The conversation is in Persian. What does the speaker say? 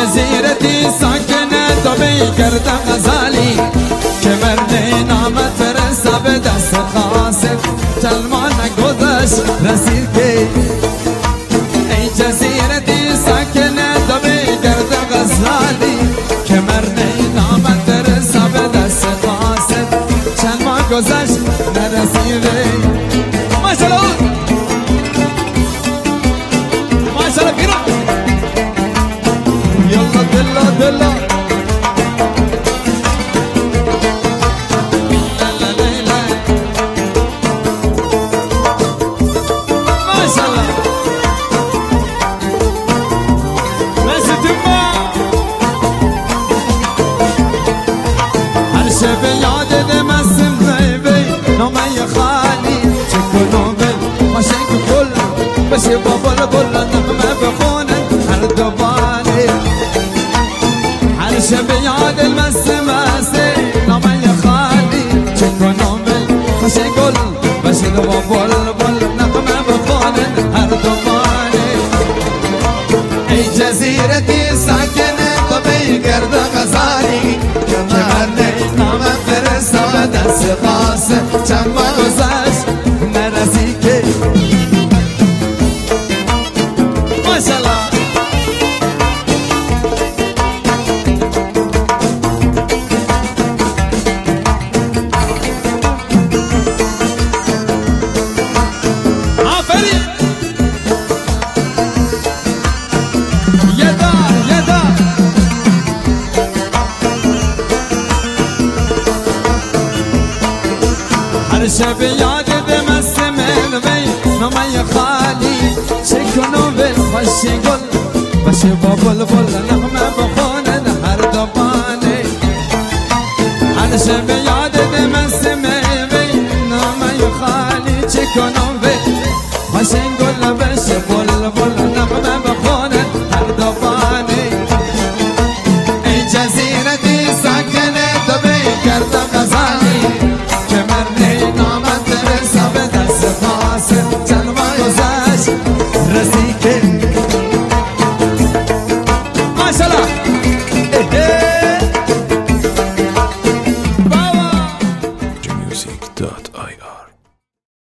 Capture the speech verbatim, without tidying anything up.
جزیرتی ساکنه دبی گرد غزالی که مرد نامت فرسته به دست قاسد تلمان گذشت رسید که ای جزیرتی ساکنه دبی گرد غزالی که مرد نامت فرسته به دست قاسد تلمان گذشت نرسیده ماشاءالله ماشاءالله بیرا یلا دلا دلا بشي بابل بل نغمة بخونن هر دبالي عرش بياد المسماسي نما يخالي شكو نومل بشي قل بشي بابل بل نغمة بخونن هر دبالي اي جزيرتي ساكنة طبي قرد غزالي كمرني نما فرسة بدس قاسة چما وزاش نرسيكي شب یاد دمست من وی نمای خالی شکنو به خوشی گل بشه با بل بل نغمه بخونن هر دبانه هر شب یاد دمست من وی نمای خالی شکنو به خوشی گل بشه